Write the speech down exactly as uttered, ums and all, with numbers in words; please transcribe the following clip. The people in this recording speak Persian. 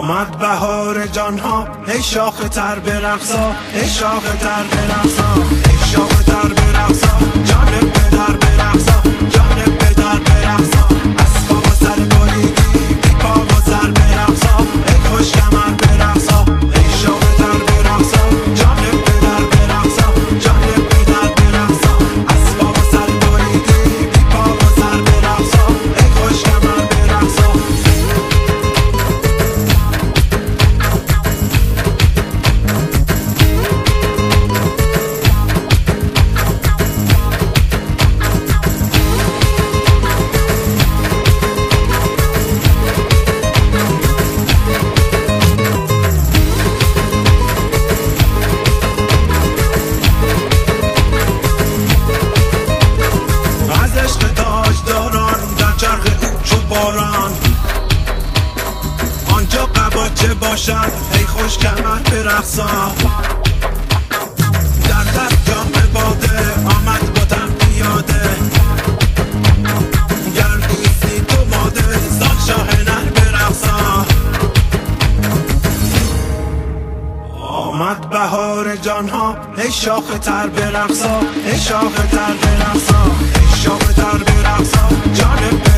آمد بهار جانها، ای شاخ تر برقصا، ای شاخ تر برقصا، ای شاخ تر برقصا، جان پدر برقصا، جان پدر برقصا، اسبا و سر بریدی بی پا و سر برقصا، ای خوش کمر برقصا، ای شاخ تر برقصا، جان پدر برقصا، جان پدر برقصا، اسبا و سر بریدی بی پا و سر برقصا، ای خوش کمر برقصا. آنجا قباچه باشد ای خوش کمر برقصا، در دست جام باده آمد باتم پیاده، گر نیستی تو ماده زان شاه نر برقصا. آمد بهار جانها، ای شاخ تر برقصا، ای شاخ تر برقصا، ای شاخ تر برقصا، جان